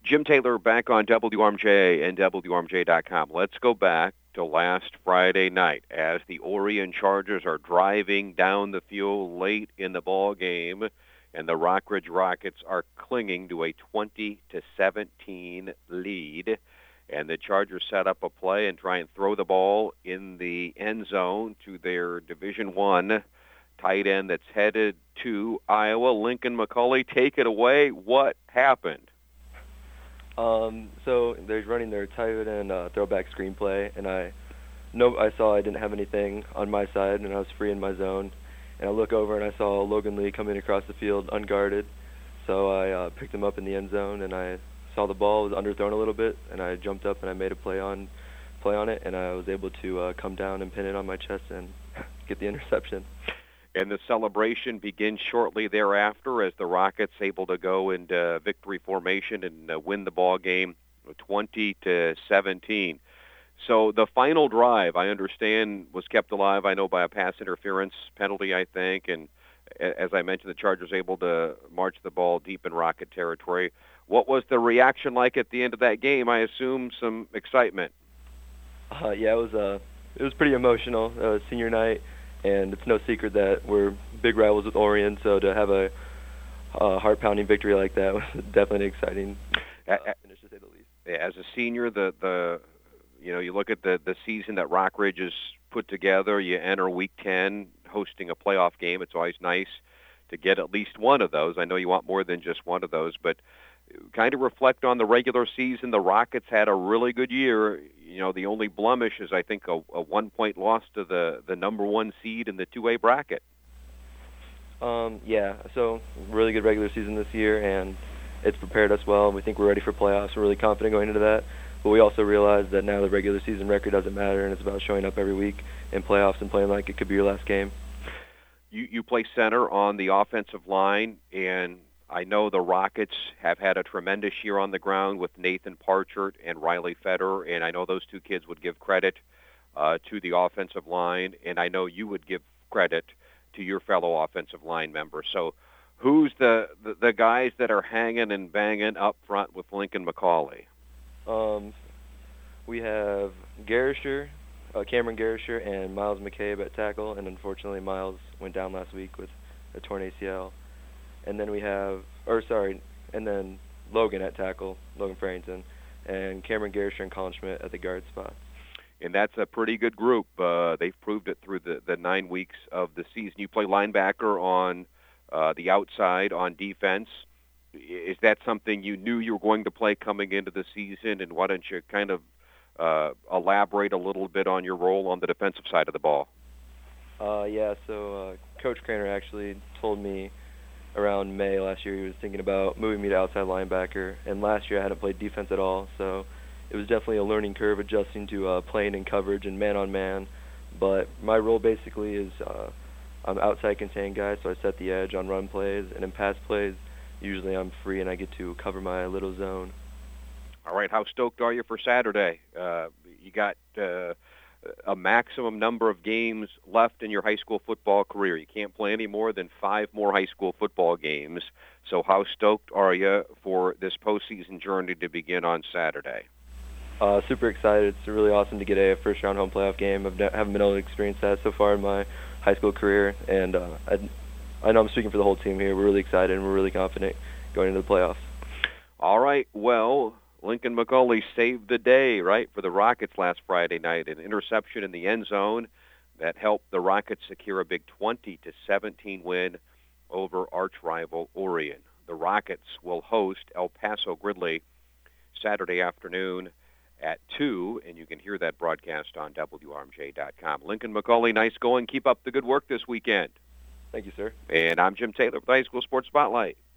Jim Taylor back on WRMJ and WRMJ.com. Let's go back to last Friday night as the Orion Chargers are driving down the field late in the ball game, and the Rockridge Rockets are clinging to a 20-17 lead. And the Chargers set up a play and try and throw the ball in the end zone to their Division I tight end that's headed to Iowa. Lincoln McCauley, take it away. What happened? So they're running their tight end throwback screenplay, and I saw I didn't have anything on my side, and I was free in my zone. And I look over and I saw Logan Lee coming across the field unguarded, so I picked him up in the end zone, and I saw the ball was underthrown a little bit, and I jumped up and I made a play on it, and I was able to come down and pin it on my chest and get the interception. And the celebration begins shortly thereafter as the Rockets able to go into victory formation and win the ball game 20-17. So the final drive, I understand, was kept alive, I know, by a pass interference penalty, I think. And as I mentioned, the Chargers able to march the ball deep in Rocket territory. What was the reaction like at the end of that game? I assume some excitement. Yeah, it was pretty emotional. Senior night. And it's no secret that we're big rivals with Orion, so to have a heart-pounding victory like that was definitely exciting finish, to say the least. As a senior, you look at the season that Rockridge has put together. You enter Week 10 hosting a playoff game. It's always nice to get at least one of those. I know you want more than just one of those, but kind of reflect on the regular season. The Rockets had a really good year. You know, the only blemish is, I think, a 1-point loss to the number one seed in the 2A bracket. Yeah, so really good regular season this year, and it's prepared us well. We think we're ready for playoffs. We're really confident going into that. But we also realize that now the regular season record doesn't matter, and it's about showing up every week in playoffs and playing like it could be your last game. You play center on the offensive line, and I know the Rockets have had a tremendous year on the ground with Nathan Parchert and Riley Federer, and I know those two kids would give credit to the offensive line, and I know you would give credit to your fellow offensive line members. So who's the guys that are hanging and banging up front with Lincoln McCauley? We have Garisher, Cameron Garisher, and Miles McCabe at tackle, and unfortunately Miles went down last week with a torn ACL. And then and then Logan at tackle, Logan Farrington, and Cameron Garisher and Colin Schmidt at the guard spot. And that's a pretty good group. They've proved it through the 9 weeks of the season. You play linebacker on the outside on defense. Is that something you knew you were going to play coming into the season? And why don't you kind of elaborate a little bit on your role on the defensive side of the ball? So Coach Craner actually told me around May last year he was thinking about moving me to outside linebacker, and last year I hadn't played defense at all, so it was definitely a learning curve adjusting to playing in coverage and man-on-man. But my role basically is I'm outside contained guy, so I set the edge on run plays, and in pass plays, usually I'm free and I get to cover my little zone. All right, how stoked are you for Saturday? You got a maximum number of games left in your high school football career. You can't play any more than 5 more high school football games. So how stoked are you for this postseason journey to begin on Saturday? Super excited. It's really awesome to get a first-round home playoff game. Haven't been able to experience that so far in my high school career, and I know I'm speaking for the whole team here. We're really excited, and we're really confident going into the playoffs. All right, well, Lincoln McCauley saved the day, right, for the Rockets last Friday night. An interception in the end zone that helped the Rockets secure a big 20-17 win over arch-rival Orion. The Rockets will host El Paso Gridley Saturday afternoon at 2, and you can hear that broadcast on WRMJ.com. Lincoln McCauley, nice going. Keep up the good work this weekend. Thank you, sir. And I'm Jim Taylor with the High School Sports Spotlight.